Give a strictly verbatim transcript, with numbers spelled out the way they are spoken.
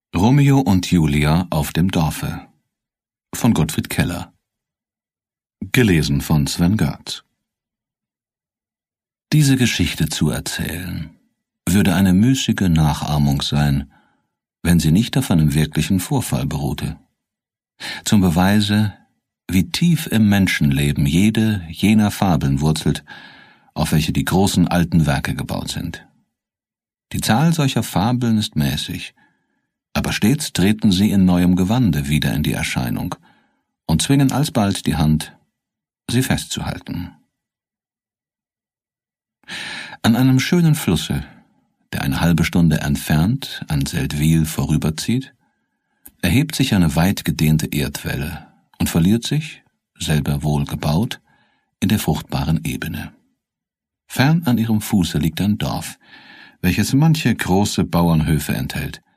Romeo und Julia auf dem Dorfe von Gottfried Keller. Gelesen von Sven Görtz. Diese Geschichte zu erzählen, würde eine müßige Nachahmung sein, wenn sie nicht auf einem wirklichen Vorfall beruhte. Zum Beweise, wie tief im Menschenleben jede jener Fabeln wurzelt, auf welche die großen alten Werke gebaut sind. Die Zahl solcher Fabeln ist mäßig, aber stets treten sie in neuem Gewande wieder in die Erscheinung und zwingen alsbald die Hand, sie festzuhalten. An einem schönen Flusse, der eine halbe Stunde entfernt an Seldwyl vorüberzieht, erhebt sich eine weit gedehnte Erdwelle und verliert sich, selber wohl gebaut, in der fruchtbaren Ebene. Fern an ihrem Fuße liegt ein Dorf, welches manche große Bauernhöfe enthält,